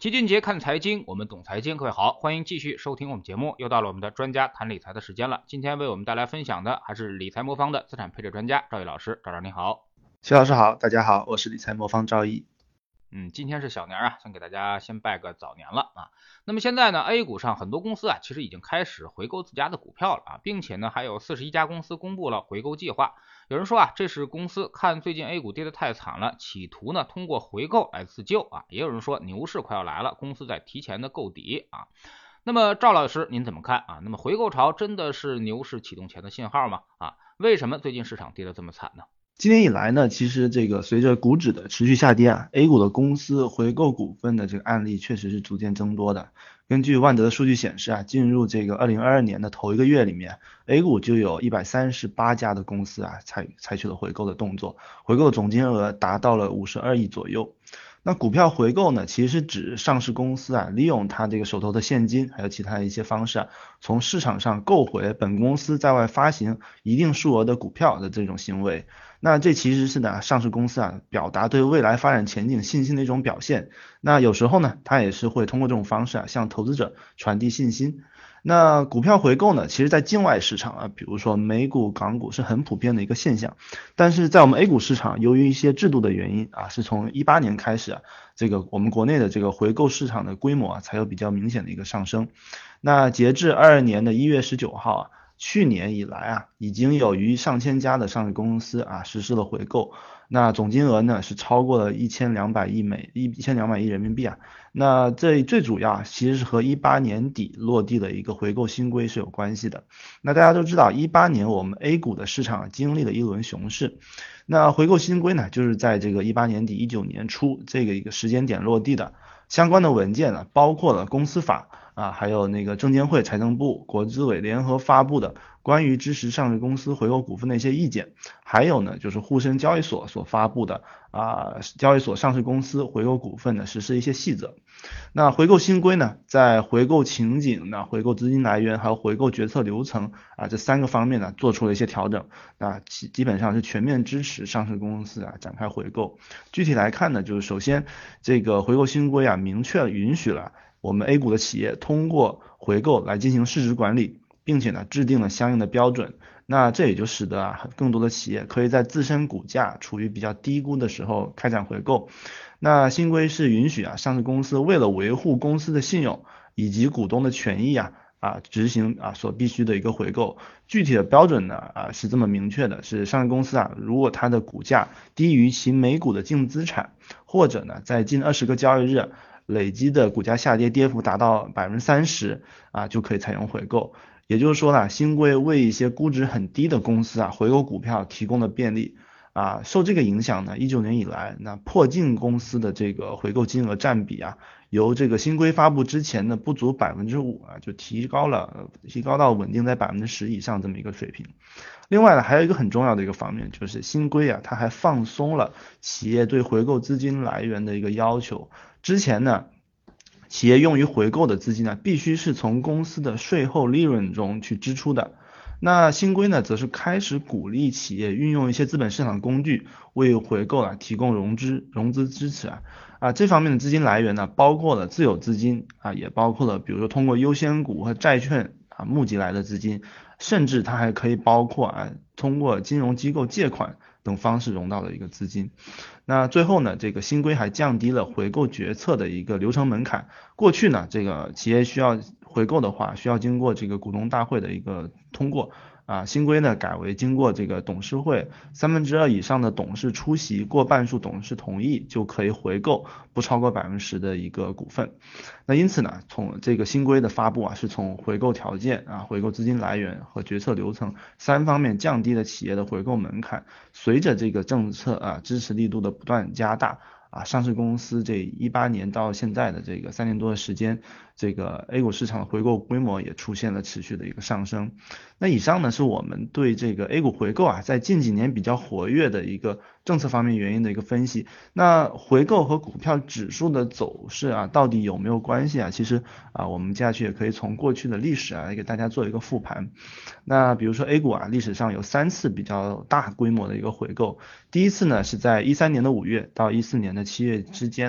齐俊杰看财经，我们懂财经。各位好，欢迎继续收听我们节目。又到了我们的专家谈理财的时间了。今天为我们带来分享的还是理财魔方的资产配置专家赵毅老师。赵你好。 徐老师好，大家好，我是理财魔方赵毅。 今天是小年啊，先给大家先拜个早年了啊。那么现在呢 ，A 股上很多公司啊，其实已经开始回购自家的股票了啊，并且呢，还有41家公司公布了回购计划。有人说啊，这是公司看最近 A 股跌得太惨了，企图呢通过回购来自救啊。也有人说牛市快要来了，公司在提前的购底啊。那么赵老师您怎么看啊？那么回购潮真的是牛市启动前的信号吗？啊，为什么最近市场跌得这么惨呢？ 今年以来呢，其实这个随着股指的持续下跌啊，A 股的公司回购股份的这个案例确实是逐渐增多的。根据万德的数据显示啊，进入这个2022年的头一个月里面，A 股就有138家的公司啊采取了回购的动作，回购的总金额达到了52亿左右。那股票回购呢，其实是指上市公司啊，利用它这个手头的现金，还有其他的一些方式啊，从市场上购回本公司在外发行一定数额的股票的这种行为。那这其实是呢，上市公司啊，表达对未来发展前景信心的一种表现。那有时候呢，它也是会通过这种方式啊，向投资者传递信心。那股票回购呢，其实在境外市场啊，比如说美股、港股是很普遍的一个现象，但是在我们 A 股市场，由于一些制度的原因啊，是从18年开始啊，这个我们国内的这个回购市场的规模啊，才有比较明显的一个上升。那截至22年的1月19号啊，去年以来啊，已经有逾上千家的上市公司啊实施了回购，那总金额呢是超过了1200亿人民币啊。那这最主要其实是和18年底落地的一个回购新规是有关系的。那大家都知道18年我们 A 股的市场经历了一轮熊市，那回购新规呢，就是在这个18年底19年初这个一个时间点落地的。相关的文件呢，包括了公司法啊，还有那个证监会、财政部、国资委联合发布的关于支持上市公司回购股份的一些意见，还有呢就是沪深交易所所发布的交易所上市公司回购股份的实施一些细则。那回购新规呢，在回购情景呢、回购资金来源还有回购决策流程啊这3个方面呢做出了一些调整，基本上是全面支持上市公司啊展开回购。具体来看呢，就是首先这个回购新规啊明确允许了我们 A 股的企业通过回购来进行市值管理，并且呢制定了相应的标准。那这也就使得更多的企业可以在自身股价处于比较低估的时候开展回购。那新规是允许上市公司为了维护公司的信用以及股东的权益执行所必须的一个回购。具体的标准呢是这么明确的，是上市公司如果它的股价低于其每股的净资产，或者呢在近20个交易日累积的股价下跌跌幅达到30%就可以采用回购。也就是说呢，新规为一些估值很低的公司回购股票提供了便利。受这个影响呢，19年以来，那破净公司的这个回购金额占比由这个新规发布之前的不足5%就提高到稳定在10%以上这么一个水平。另外呢，还有一个很重要的一个方面，就是新规它还放松了企业对回购资金来源的一个要求。之前呢，企业用于回购的资金必须是从公司的税后利润中去支出的。那新规呢，则是开始鼓励企业运用一些资本市场工具为回购提供融资支持这方面的资金来源呢，包括了自有资金也包括了比如说通过优先股和债券募集来的资金，甚至它还可以包括通过金融机构借款等方式融到的一个资金。那最后呢，这个新规还降低了回购决策的一个流程门槛。过去呢，这个企业需要回购的话，需要经过这个股东大会的一个通过新规呢改为经过这个董事会2/3以上的董事出席，过半数董事同意就可以回购不超过10%的一个股份。那因此呢，从这个新规的发布是从回购条件回购资金来源和决策流程3方面降低了企业的回购门槛。随着这个政策支持力度的不断加大上市公司这18年到现在的这个3年多的时间，这个 A 股市场的回购规模也出现了持续的一个上升。那以上呢是我们对这个 A 股回购在近几年比较活跃的一个政策方面原因的一个分析。那回购和股票指数的走势到底有没有关系其实我们接下去也可以从过去的历史来给大家做一个复盘。那比如说 A 股历史上有3次比较大规模的一个回购。第一次呢是在13年的5月到14年的7月之间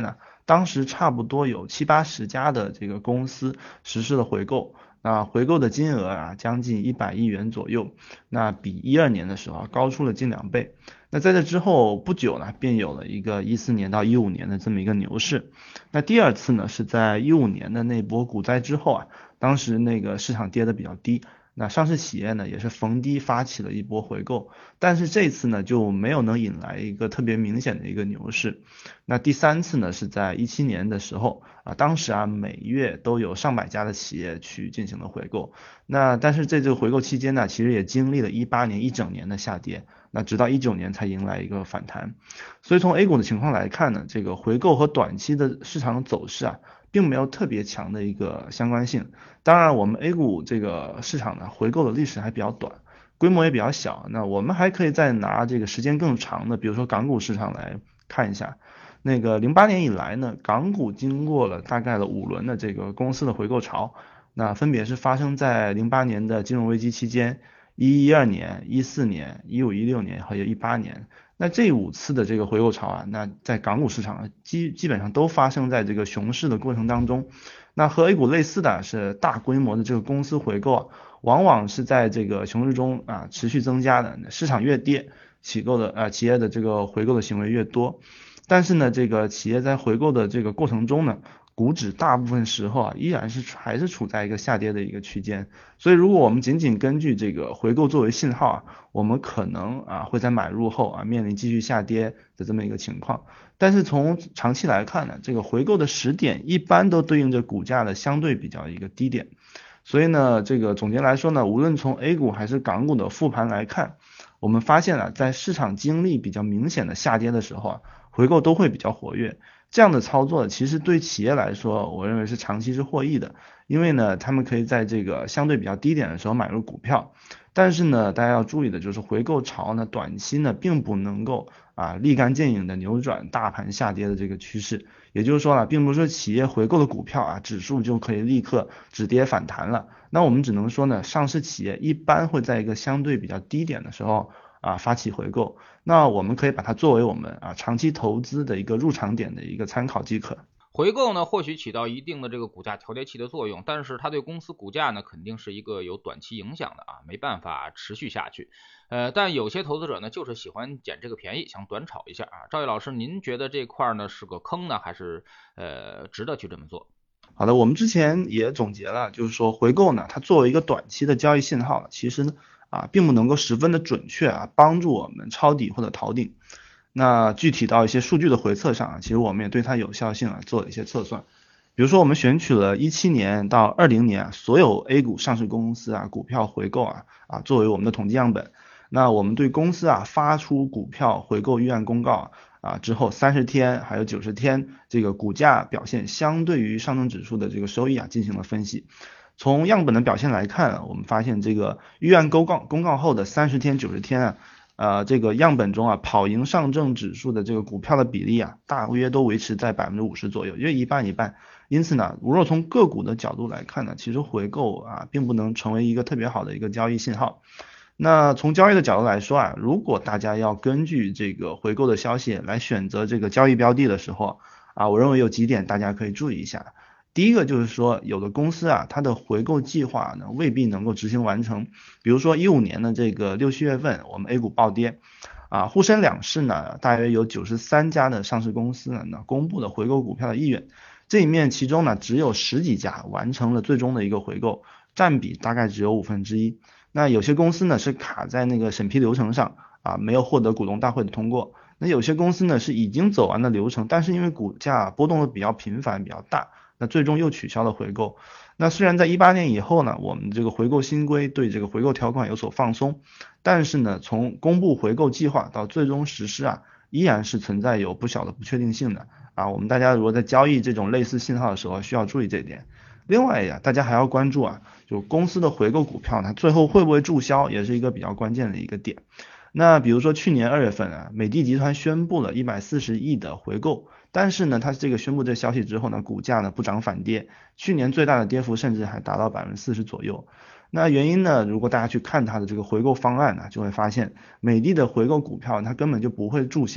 当时差不多有70-80家的这个公司实施了回购，那回购的金额啊将近100亿元左右，那比12年的时候高出了近2倍。那在这之后不久呢，便有了一个14年到15年的这么一个牛市。那第二次呢是在15年的那波股灾之后啊，当时那个市场跌得比较低，那上市企业呢也是逢低发起了一波回购，但是这次呢就没有能引来一个特别明显的一个牛市。那第三次呢是在17年的时候啊，当时啊每月都有上百家的企业去进行了回购。那但是在这个回购期间呢，其实也经历了18年一整年的下跌，那直到19年才迎来一个反弹。所以从 A 股的情况来看呢，这个回购和短期的市场走势啊，并没有特别强的一个相关性。当然，我们 A 股这个市场呢，回购的历史还比较短，规模也比较小。那我们还可以再拿这个时间更长的，比如说港股市场来看一下。那个08年以来呢，港股经过了大概5轮的这个公司的回购潮，那分别是发生在08年的金融危机期间、12年、14年、15、16年还有18年。那这5次的这个回购潮啊，那在港股市场基本上都发生在这个熊市的过程当中。那和 A 股类似的是大规模的这个公司回购啊，往往是在这个熊市中啊持续增加的，市场越跌，企业的这个回购的行为越多。但是呢，这个企业在回购的这个过程中呢，股指大部分时候啊依然还是处在一个下跌的一个区间。所以如果我们仅仅根据这个回购作为信号啊，我们可能啊会在买入后啊面临继续下跌的这么一个情况。但是从长期来看呢，这个回购的时点一般都对应着股价的相对比较一个低点。所以呢，这个总结来说呢，无论从 A 股还是港股的复盘来看，我们发现啊，在市场经历比较明显的下跌的时候啊，回购都会比较活跃。这样的操作其实对企业来说，我认为是长期是获益的，因为呢，他们可以在这个相对比较低点的时候买入股票。但是呢，大家要注意的就是回购潮呢，短期呢并不能够立竿见影的扭转大盘下跌的这个趋势。也就是说并不是企业回购的股票指数就可以立刻止跌反弹了。那我们只能说呢，上市企业一般会在一个相对比较低点的时候发起回购。那我们可以把它作为我们长期投资的一个入场点的一个参考即可。 回购呢，或许起到一定的这个股价调节器的作用，但是它对公司股价呢，肯定是一个有短期影响的没办法持续下去。但有些投资者呢，就是喜欢捡这个便宜，想短炒一下赵毅老师，您觉得这块呢是个坑呢，还是值得去这么做？ 好的，我们之前也总结了，就是说回购呢，它作为一个短期的交易信号，其实呢并不能够十分的准确帮助我们抄底或者逃顶。那具体到一些数据的回测上其实我们也对它有效性做了一些测算。比如说我们选取了17年到20年所有 A 股上市公司股票回购作为我们的统计样本。那我们对公司发出股票回购预案公告之后30天还有90天这个股价表现相对于上证指数的这个收益进行了分析。从样本的表现来看我们发现这个预案公告后的30天90天这个样本中跑赢上证指数的这个股票的比例大约都维持在50%左右，因为一半一半。因此呢，如果从个股的角度来看呢，其实回购并不能成为一个特别好的一个交易信号。那从交易的角度来说如果大家要根据这个回购的消息来选择这个交易标的的时候我认为有几点大家可以注意一下。第一个就是说，有的公司它的回购计划呢未必能够执行完成。比如说15年的这个6、7月份，我们 A 股暴跌沪深两市呢大约有93家的上市公司呢公布了回购股票的意愿。这里面其中呢只有10几家完成了最终的一个回购，占比大概只有1/5。那有些公司呢是卡在那个审批流程上没有获得股东大会的通过。那有些公司呢是已经走完了流程，但是因为股价波动的比较频繁比较大，那最终又取消了回购。那虽然在18年以后呢，我们这个回购新规对这个回购条款有所放松，但是呢，从公布回购计划到最终实施依然是存在有不小的不确定性的我们大家如果在交易这种类似信号的时候需要注意这一点。另外大家还要关注就公司的回购股票呢，最后会不会注销，也是一个比较关键的一个点。那比如说去年2月份美的集团宣布了140亿的回购，但是呢，它这个宣布这消息之后呢，股价呢不涨反跌，去年最大的跌幅甚至还达到40%左右。那原因呢，如果大家去看它的这个回购方案呢，就会发现美的的回购股票它根本就不会注销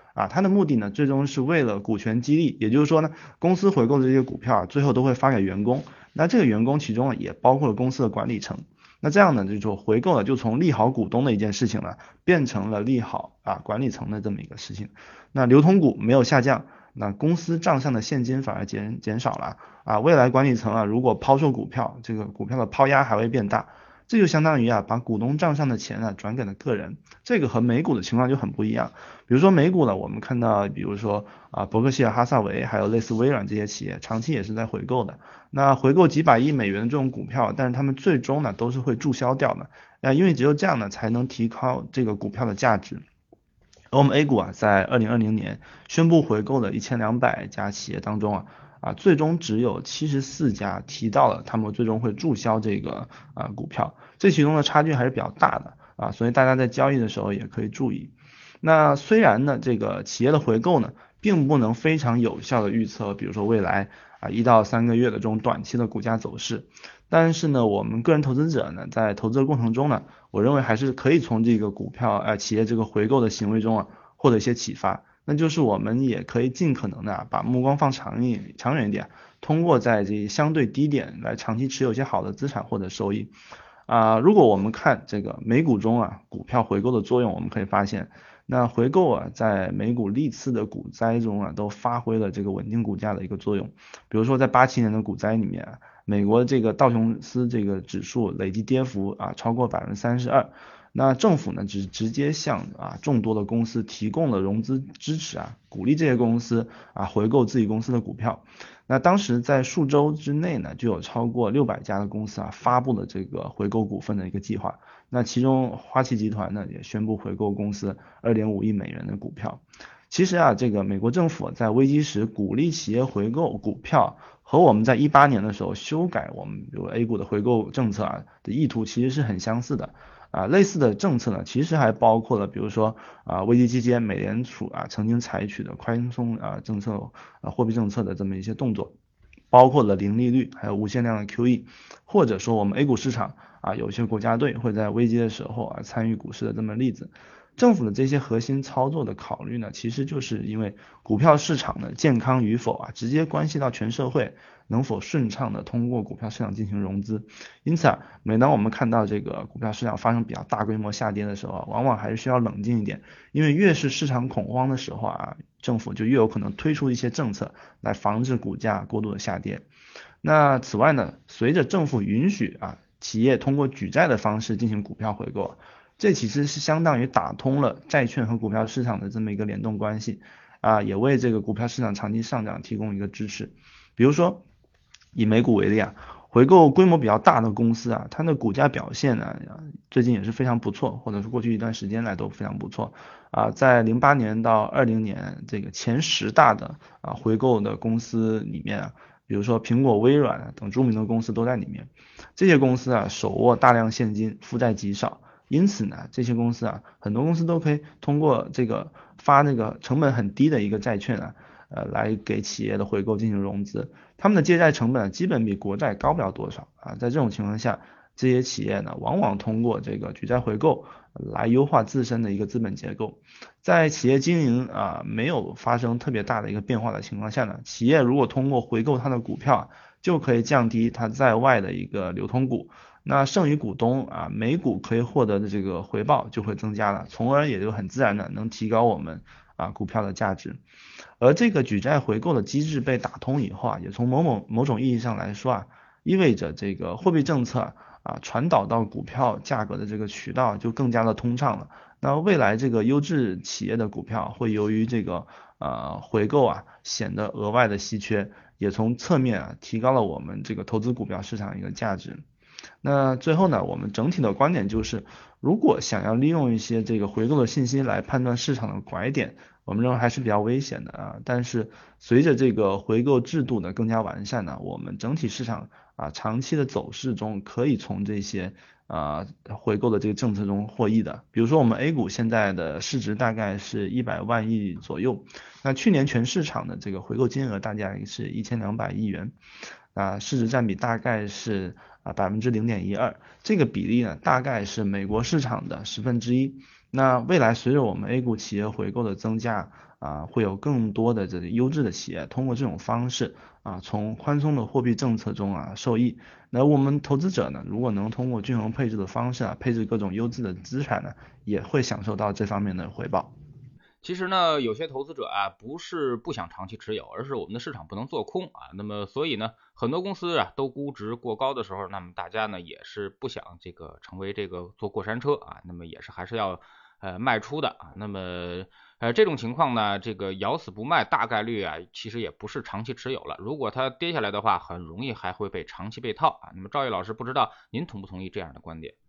它的目的呢，最终是为了股权激励，也就是说呢，公司回购的这些股票最后都会发给员工，那这个员工其中也包括了公司的管理层。那这样呢，就回购了，就从利好股东的一件事情呢，变成了利好管理层的这么一个事情。那流通股没有下降，那公司账上的现金反而减少了未来管理层如果抛售股票，这个股票的抛压还会变大。这就相当于把股东账上的钱转给了个人，这个和美股的情况就很不一样。比如说美股呢，我们看到，比如说伯克希尔哈萨韦，还有类似微软这些企业，长期也是在回购的。那回购几百亿美元的这种股票，但是他们最终呢都是会注销掉的，因为只有这样呢才能提高这个股票的价值。而我们 A 股在2020年宣布回购的1200家企业当中最终只有74家提到了他们最终会注销这个股票，这其中的差距还是比较大的所以大家在交易的时候也可以注意。那虽然呢这个企业的回购呢并不能非常有效的预测，比如说未来1到3个月的这种短期的股价走势，但是呢我们个人投资者呢在投资的过程中呢，我认为还是可以从这个股票企业这个回购的行为中获得一些启发。那就是我们也可以尽可能的把目光放长远一点，通过在这相对低点来长期持有一些好的资产获得收益如果我们看这个美股中股票回购的作用，我们可以发现那回购在美股历次的股灾中都发挥了这个稳定股价的一个作用。比如说在87年的股灾里面美国这个道琼斯这个指数累计跌幅超过32%，那政府呢直接向众多的公司提供了融资支持鼓励这些公司回购自己公司的股票。那当时在数周之内呢，就有超过600家的公司发布了这个回购股份的一个计划。那其中花旗集团呢也宣布回购公司2.5亿美元的股票。其实这个美国政府在危机时鼓励企业回购股票，和我们在18年的时候修改我们比如 A 股的回购政策的意图其实是很相似的。类似的政策呢，其实还包括了比如说危机期间美联储曾经采取的宽松政策货币政策的这么一些动作，包括了零利率还有无限量的 QE， 或者说我们 A 股市场有些国家队会在危机的时候参与股市的这么例子。政府的这些核心操作的考虑呢，其实就是因为股票市场的健康与否直接关系到全社会能否顺畅的通过股票市场进行融资。因此每当我们看到这个股票市场发生比较大规模下跌的时候往往还是需要冷静一点，因为越是市场恐慌的时候政府就越有可能推出一些政策来防止股价过度的下跌。那此外呢，随着政府允许企业通过举债的方式进行股票回购，这其实是相当于打通了债券和股票市场的这么一个联动关系也为这个股票市场长期上涨提供一个支持。比如说以美股为例回购规模比较大的公司它的股价表现最近也是非常不错，或者是过去一段时间来都非常不错在08年到20年这个前10大的回购的公司里面比如说苹果、微软等著名的公司都在里面。这些公司手握大量现金，负债极少，因此呢这些公司很多公司都可以通过这个发那个成本很低的一个债券来给企业的回购进行融资。他们的借债成本基本比国债高不了多少在这种情况下，这些企业呢往往通过这个举债回购来优化自身的一个资本结构。在企业经营没有发生特别大的一个变化的情况下呢，企业如果通过回购它的股票就可以降低它在外的一个流通股，那剩余股东每股可以获得的这个回报就会增加了，从而也就很自然的能提高我们股票的价值。而这个举债回购的机制被打通以后也从某种意义上来说意味着这个货币政策传导到股票价格的这个渠道就更加的通畅了。那未来这个优质企业的股票会由于这个回购显得额外的稀缺，也从侧面提高了我们这个投资股票市场一个价值。那最后呢，我们整体的观点就是，如果想要利用一些这个回购的信息来判断市场的拐点，我们认为还是比较危险的但是随着这个回购制度的更加完善呢，我们整体市场长期的走势中可以从这些回购的这个政策中获益的。比如说我们 A 股现在的市值大概是100万亿左右，那去年全市场的这个回购金额大概是1200亿元市值占比大概是0.12%，这个比例呢大概是美国市场的1/10。那未来随着我们 A 股企业回购的增加会有更多的这个优质的企业通过这种方式从宽松的货币政策中受益。那我们投资者呢，如果能通过均衡配置的方式配置各种优质的资产呢，也会享受到这方面的回报。 其实呢，有些投资者不是不想长期持有，而是我们的市场不能做空那么所以呢，很多公司都估值过高的时候，那么大家呢也是不想这个成为这个坐过山车那么也是还是要卖出的那么这种情况呢，这个咬死不卖，大概率其实也不是长期持有了。如果它跌下来的话，很容易还会被长期被套那么赵毅老师，不知道您同不同意这样的观点？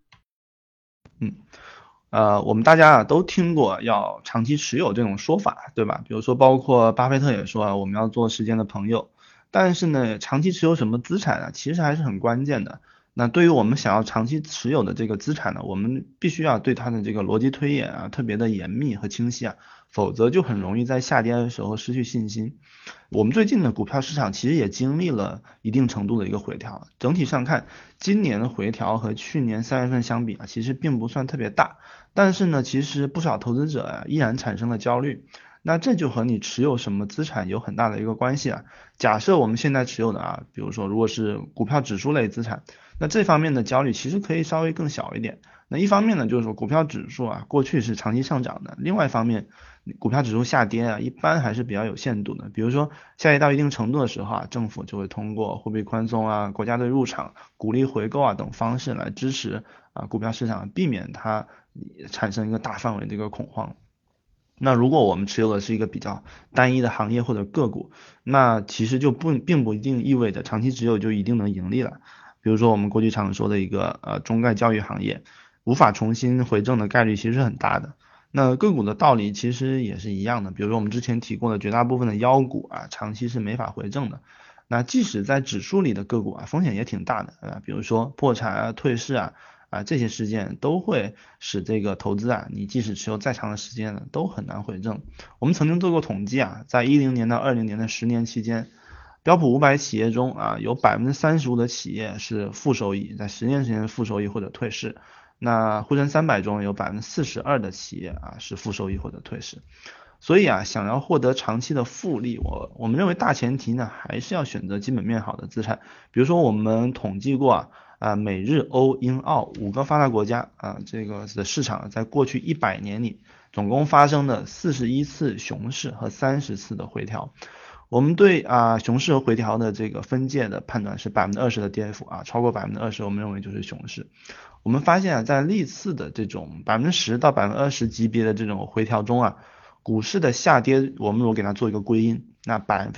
我们大家都听过要长期持有这种说法，对吧？比如说，包括巴菲特也说我们要做时间的朋友。但是呢，长期持有什么资产其实还是很关键的。那对于我们想要长期持有的这个资产呢，我们必须要对它的这个逻辑推演特别的严密和清晰否则就很容易在下跌的时候失去信心。我们最近的股票市场其实也经历了一定程度的一个回调，整体上看，今年的回调和去年3月份相比其实并不算特别大，但是呢，其实不少投资者依然产生了焦虑。那这就和你持有什么资产有很大的一个关系假设我们现在持有的比如说如果是股票指数类资产，那这方面的焦虑其实可以稍微更小一点。那一方面呢，就是说股票指数过去是长期上涨的，另外一方面，股票指数下跌一般还是比较有限度的。比如说下跌到一定程度的时候政府就会通过货币宽松国家队入场、鼓励回购等方式来支持股票市场，避免它产生一个大范围的一个恐慌。那如果我们持有的是一个比较单一的行业或者个股，那其实就并不一定意味着长期持有就一定能盈利了。比如说我们过去常说的一个中概教育行业，无法重新回正的概率其实是很大的。那个股的道理其实也是一样的，比如说我们之前提过的绝大部分的妖股长期是没法回正的。那即使在指数里的个股风险也挺大的比如说破产退市这些事件都会使这个投资你即使持有再长的时间都很难回正。我们曾经做过统计在2010年到2020年的10年期间，标普500企业中有35%的企业是负收益，在10年时间负收益或者退市。那沪深300中有42%的企业是负收益或者退市。所以想要获得长期的复利，我们认为大前提呢，还是要选择基本面好的资产。比如说我们统计过美日欧英澳5个发达国家这个的市场在过去100年里，总共发生的41次熊市和30次的回调。我们对熊市和回调的这个分界的判断是20%的跌幅超过20%，我们认为就是熊市。我们发现在历次的这种10%到20%级别的这种回调中股市的下跌，我们如果给它做一个归因，那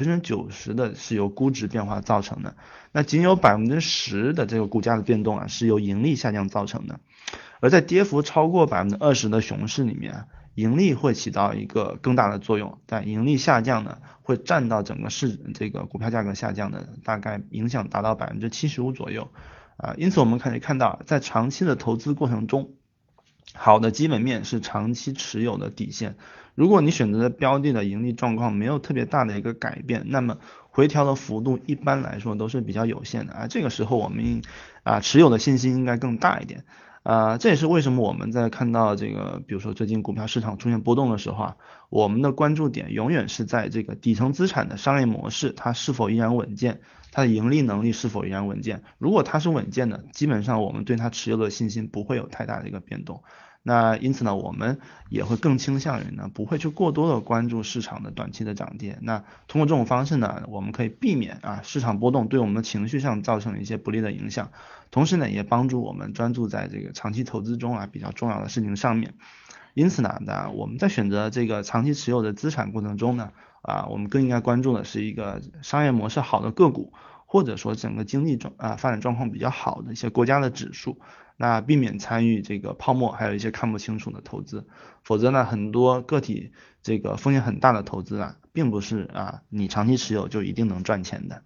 90%的是由估值变化造成的，那仅有10%的这个股价的变动是由盈利下降造成的。而在跌幅超过20%的熊市里面盈利会起到一个更大的作用，但盈利下降呢，会占到整个这个股票价格下降的大概影响达到75%左右因此我们可以看到，在长期的投资过程中，好的基本面是长期持有的底线。如果你选择的标的的盈利状况没有特别大的一个改变，那么回调的幅度一般来说都是比较有限的这个时候我们持有的信心应该更大一点。这也是为什么我们在看到这个比如说最近股票市场出现波动的时候我们的关注点永远是在这个底层资产的商业模式它是否依然稳健，它的盈利能力是否依然稳健。如果它是稳健的，基本上我们对它持有的信心不会有太大的一个变动。那因此呢，我们也会更倾向于呢，不会去过多的关注市场的短期的涨跌。那通过这种方式呢，我们可以避免市场波动对我们的情绪上造成一些不利的影响，同时呢，也帮助我们专注在这个长期投资中比较重要的事情上面。因此呢，我们在选择这个长期持有的资产过程中呢，我们更应该关注的是一个商业模式好的个股，或者说整个经济发展状况比较好的一些国家的指数。那避免参与这个泡沫，还有一些看不清楚的投资，否则呢，很多个体这个风险很大的投资并不是你长期持有就一定能赚钱的。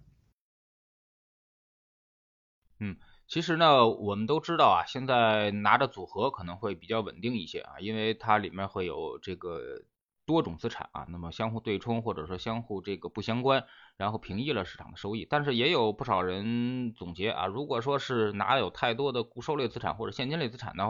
其实呢，我们都知道现在拿着组合可能会比较稳定一些因为它里面会有这个多种资产那么相互对冲或者说相互这个不相关，然后平抑了市场的收益。但是也有不少人总结如果说是拿有太多的固收类资产或者现金类资产的话，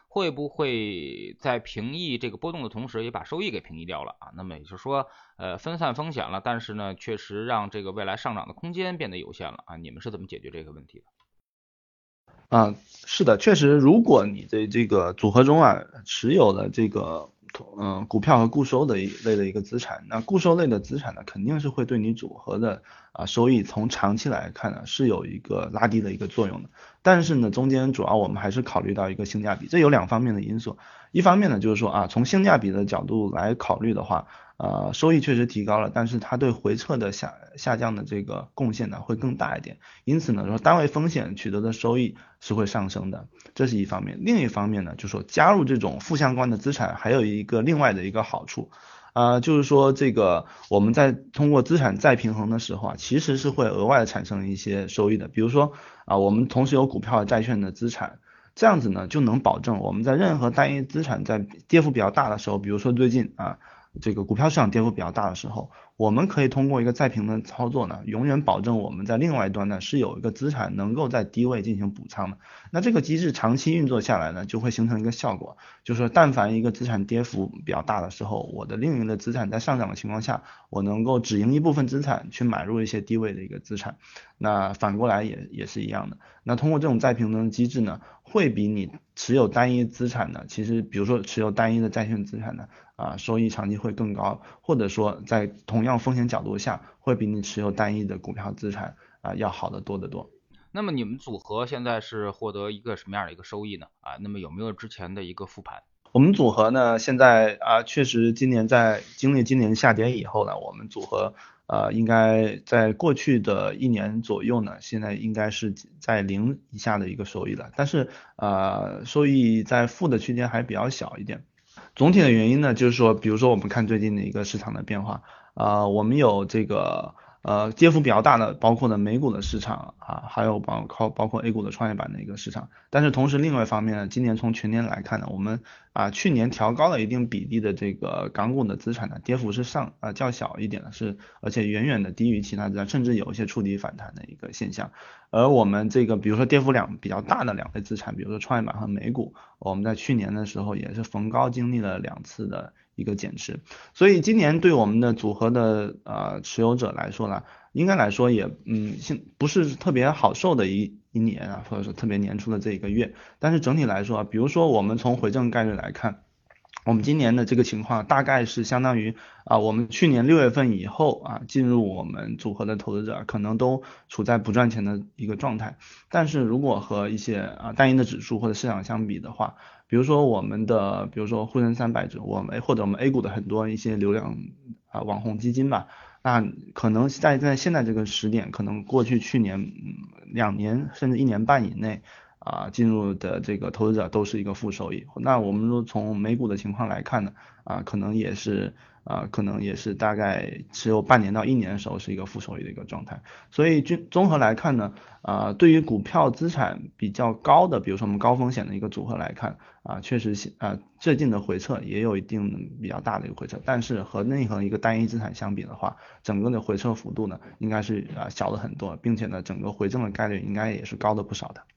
会不会在平抑这个波动的同时，也把收益给平抑掉了啊？那么也就是说，分散风险了，但是呢，确实让这个未来上涨的空间变得有限了啊。你们是怎么解决这个问题的？ 啊，是的，确实，如果你的这个组合中啊持有了这个股票和固收的一类的一个资产，那固收类的资产呢，肯定是会对你组合的收益从长期来看呢是有一个拉低的一个作用的。但是呢，中间主要我们还是考虑到一个性价比，这有两方面的因素。一方面呢，就是说从性价比的角度来考虑的话，收益确实提高了，但是它对回撤的下降的这个贡献呢会更大一点。因此呢，说单位风险取得的收益是会上升的，这是一方面。另一方面呢，就是说加入这种负相关的资产，还有一个另外的一个好处，就是说这个我们在通过资产再平衡的时候其实是会额外的产生一些收益的。比如说我们同时有股票和债券的资产，这样子呢就能保证我们在任何单一资产在跌幅比较大的时候，比如说最近这个股票市场跌幅比较大的时候，我们可以通过一个再平衡的操作呢，永远保证我们在另外一端呢是有一个资产能够在低位进行补仓的。那这个机制长期运作下来呢，就会形成一个效果，就是说但凡一个资产跌幅比较大的时候，我的另一个资产在上涨的情况下，我能够止盈一部分资产去买入一些低位的一个资产。那反过来也是一样的。那通过这种再平衡的机制呢，会比你持有单一资产的，其实比如说持有单一的债券资产的收益长期会更高，或者说在同样风险角度下，会比你持有单一的股票资产要好得多得多。 那么你们组合现在是获得一个什么样的一个收益呢？那么有没有之前的一个复盘？ 我们组合呢，现在确实今年在经历今年下跌以后呢，我们组合应该在过去的一年左右呢，现在应该是在零以下的一个收益了，但是收益在负的区间还比较小一点。总体的原因呢，就是说，比如说我们看最近的一个市场的变化，我们有这个跌幅比较大的，包括了美股的市场还有包括 A 股的创业板的一个市场。但是同时另外一方面呢，今年从全年来看呢，我们去年调高了一定比例的这个港股的资产呢，跌幅是较小一点的，而且远远的低于其他资产，甚至有一些触底反弹的一个现象。而我们这个比如说跌幅比较大的两类资产，比如说创业板和美股，我们在去年的时候也是逢高经历了2次的一个减持，所以今年对我们的组合的持有者来说呢，应该来说也不是特别好受的一年或者说特别年初的这一个月，但是整体来说比如说我们从回正概率来看，我们今年的这个情况大概是相当于我们去年6月份以后进入我们组合的投资者可能都处在不赚钱的一个状态。但是如果和一些单一的指数或者市场相比的话，比如说比如说沪深300指，或者我们 A 股的很多一些流量网红基金吧，那可能在现在这个时点，可能过去去年2年甚至1年半以内进入的这个投资者都是一个负收益。那我们说从美股的情况来看呢，可能也是大概持有半年到1年的时候是一个负收益的一个状态。所以综合来看呢，对于股票资产比较高的，比如说我们高风险的一个组合来看，确实最近的回撤也有一定比较大的一个回撤，但是和任何一个单一资产相比的话，整个的回撤幅度呢应该是小了很多，并且呢整个回正的概率应该也是高的不少的。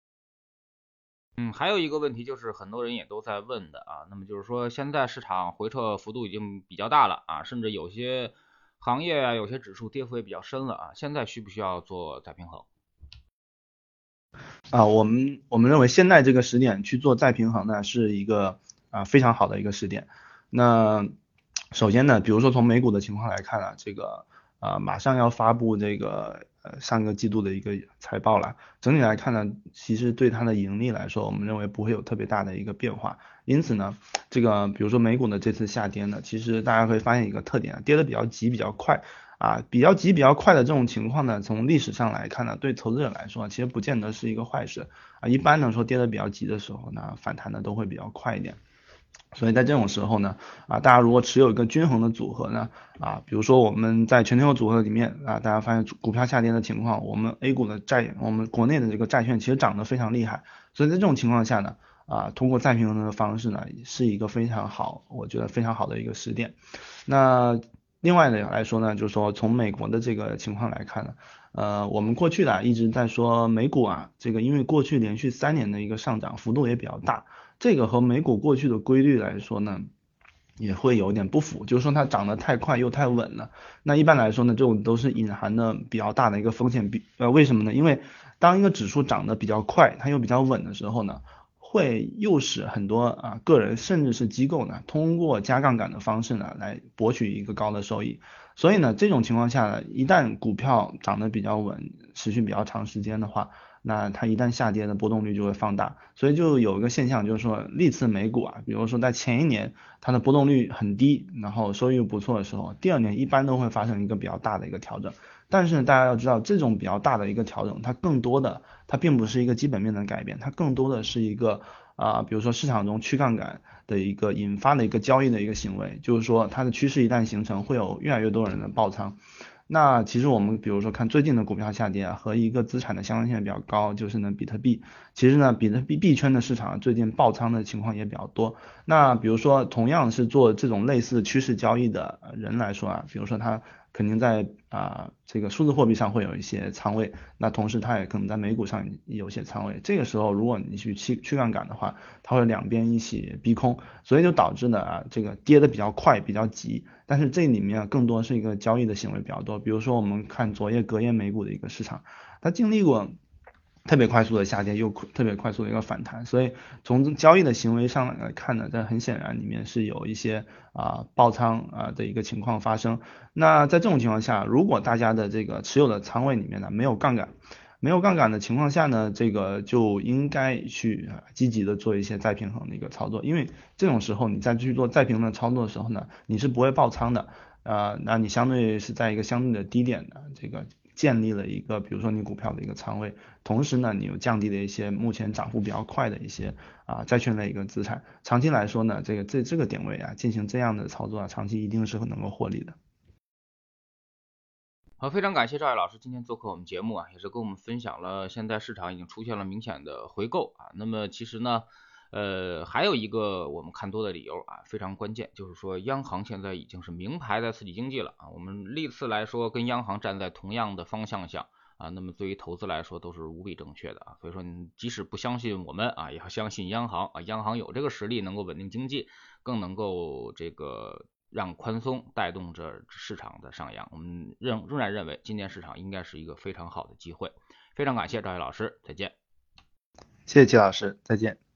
还有一个问题就是很多人也都在问的那么就是说现在市场回撤幅度已经比较大了甚至有些行业有些指数跌幅也比较深了现在需不需要做再平衡？ 我们认为现在这个时点去做再平衡呢，是一个非常好的一个时点。那首先呢，比如说从美股的情况来看这个马上要发布这个上个季度的一个财报了。整体来看呢，其实对它的盈利来说，我们认为不会有特别大的一个变化。因此呢，这个比如说美股的这次下跌呢，其实大家会发现一个特点跌得比较急比较快。比较急比较快的这种情况呢，从历史上来看呢，对投资者来说其实不见得是一个坏事一般呢说跌得比较急的时候呢，反弹的都会比较快一点。所以在这种时候呢，大家如果持有一个均衡的组合呢，比如说我们在全球组合里面大家发现股票下跌的情况，我们 A 股的我们国内的这个债券其实涨得非常厉害，所以在这种情况下呢，通过再平衡的方式呢，是一个非常好，我觉得非常好的一个时点。那另外的来说呢，就是说从美国的这个情况来看呢， 我们过去的一直在说美股啊，这个因为过去连续3年的一个上涨幅度也比较大，这个和美股过去的规律来说呢，也会有点不符，就是说它涨得太快又太稳了。那一般来说呢，这种都是隐含的比较大的一个风险为什么呢？因为当一个指数涨得比较快，它又比较稳的时候呢，会诱使很多个人甚至是机构呢，通过加杠杆的方式呢，来博取一个高的收益。所以呢，这种情况下呢，一旦股票涨得比较稳，持续比较长时间的话，那它一旦下跌的波动率就会放大。所以就有一个现象，就是说历次美股啊，比如说在前一年它的波动率很低，然后收益又不错的时候，第二年一般都会发生一个比较大的一个调整。但是大家要知道，这种比较大的一个调整，它更多的它并不是一个基本面的改变，它更多的是一个比如说市场中去杠杆的一个引发的一个交易的一个行为，就是说它的趋势一旦形成，会有越来越多人的爆仓。那其实我们比如说看最近的股票下跌啊，和一个资产的相关性比较高，就是呢比特币。其实呢比特币币圈的市场最近爆仓的情况也比较多。那比如说同样是做这种类似趋势交易的人来说啊，比如说他肯定在这个数字货币上会有一些仓位，那同时他也可能在美股上也有一些仓位。这个时候如果你去杠杆的话，它会两边一起逼空，所以就导致呢这个跌的比较快比较急，但是这里面更多是一个交易的行为比较多。比如说我们看昨夜隔夜美股的一个市场，它经历过特别快速的下跌，又特别快速的一个反弹，所以从交易的行为上来看呢，这很显然里面是有一些爆仓的一个情况发生。那在这种情况下，如果大家的这个持有的仓位里面呢没有杠杆，没有杠杆的情况下呢，这个就应该去积极的做一些再平衡的一个操作，因为这种时候你再去做再平衡的操作的时候呢，你是不会爆仓的。那你相对是在一个相对的低点的这个建立了一个，比如说你股票的一个仓位，同时呢，你又降低了一些目前涨幅比较快的一些债券类一个资产，长期来说呢，这个点位进行这样的操作长期一定是能够获利的。 好，非常感谢赵毅老师今天做客我们节目也是跟我们分享了现在市场已经出现了明显的回购那么其实呢，还有一个我们看多的理由非常关键，就是说央行现在已经是名牌的刺激经济了我们历次来说跟央行站在同样的方向上那么对于投资来说都是无比正确的所以说你即使不相信我们也要相信央行央行有这个实力能够稳定经济，更能够这个让宽松带动着市场的上扬，我们仍然认为今年市场应该是一个非常好的机会。非常感谢赵毅老师，再见。 谢谢齐老师，再见。